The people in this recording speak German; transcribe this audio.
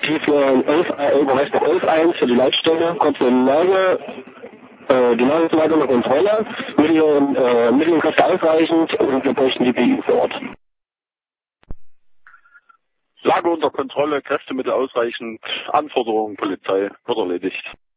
die für 11 für die Leitstelle, kurze Lage, die Nahrungsleitung und Kontrolle, Mittel und Kräfte ausreichend und wir bräuchten die BU vor Ort. Lage unter Kontrolle, Kräftemittel ausreichend, Anforderungen, Polizei, wird erledigt.